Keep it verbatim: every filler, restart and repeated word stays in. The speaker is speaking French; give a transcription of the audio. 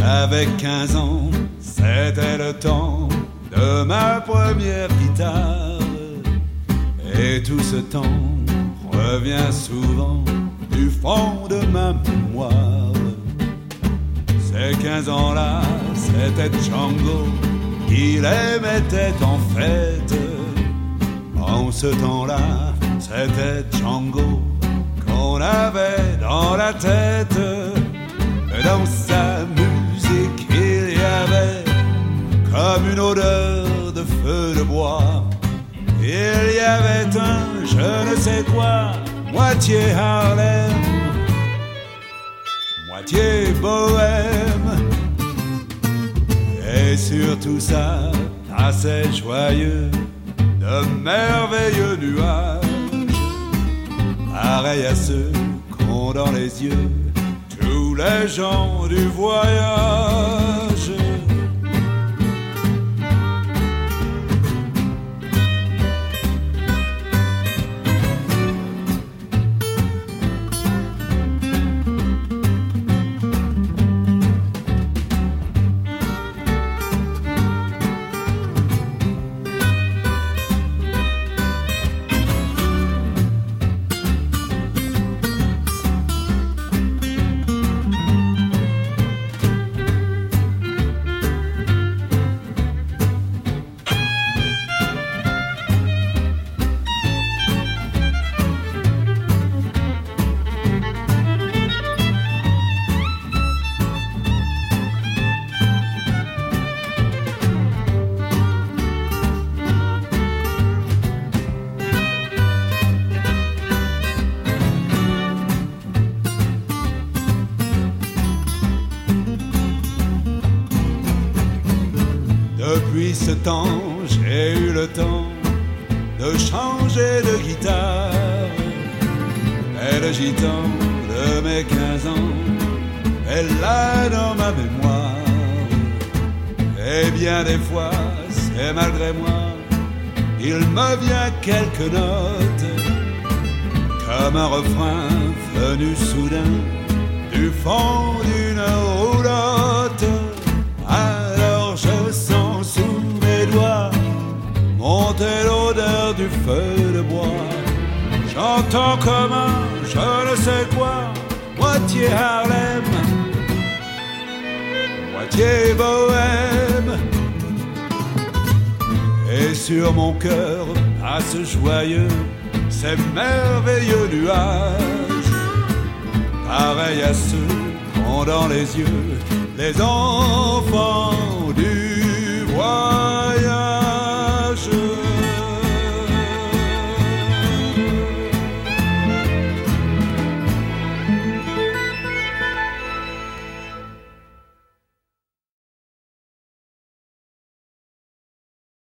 J'avais quinze ans, c'était le temps de ma première guitare. Et tout ce temps revient souvent du fond de ma mémoire. Ces quinze ans-là, c'était Django qui les mettait en fête. En ce temps-là, c'était Django qu'on avait dans la tête. Dans sa musique, il y avait comme une odeur de feu de bois. Il y avait un je ne sais quoi, moitié Harlem, moitié bohème. Et sur tout ça, passaient joyeux de merveilleux nuages, pareils à ceux qu'ont dans les yeux tous les gens du voyage. Depuis ce temps, j'ai eu le temps de changer de guitare. Et le gitan de mes quinze ans est là dans ma mémoire. Et bien des fois, c'est malgré moi, il me vient quelques notes, comme un refrain venu soudain du fond d'une roulotte. Alors je sens sous mes doigts monter l'odeur du feu de bois. J'entends comme un je ne sais quoi, moitié Harlem, moitié bohème. Et sur mon cœur passe joyeux ces merveilleux nuages, pareils à ceux qu'ont dans les yeux les enfants